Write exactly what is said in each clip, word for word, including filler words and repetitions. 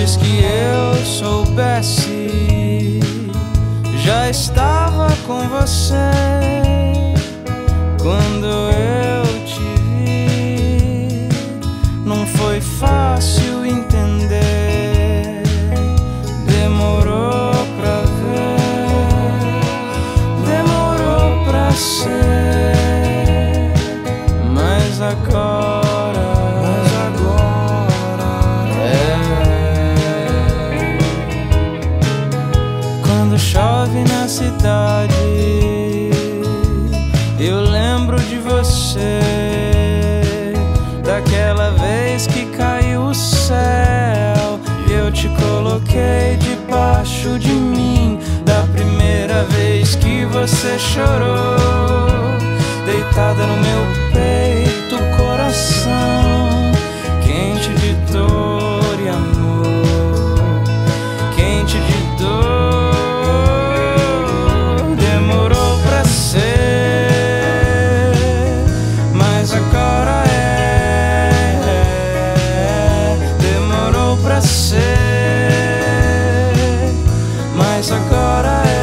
Antes que eu soubesse, já estava com você. Quando eu te vi, não foi fácil entender. Demorou pra ver, demorou pra ser, mas agora, mas agora é. Quando chove na cidade, eu lembro de você, daquela vez que caiu o céu e eu te coloquei debaixo de mim, da primeira vez que você chorou, deitada no meu peito, coração quente de dor e amor, quente de dor. Demorou pra ser, mas agora é. Demorou pra ser, mas agora é.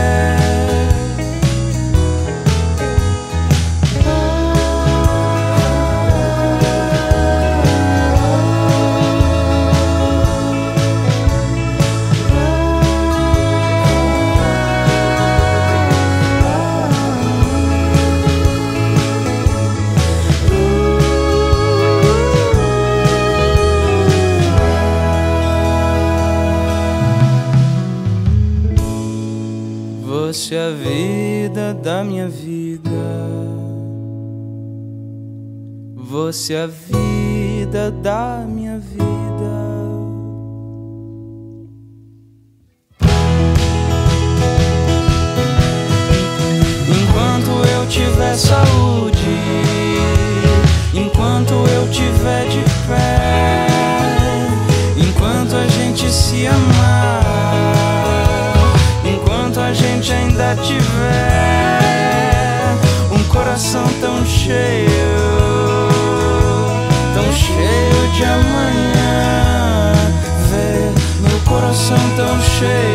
Você é a vida da minha vida, você é a vida da minha vida. Enquanto eu tiver saúde, enquanto eu tiver de pé, enquanto a gente se amar, enquanto a gente ainda tiver um coração tão cheio, tão cheio de amanhã, ver meu coração tão cheio.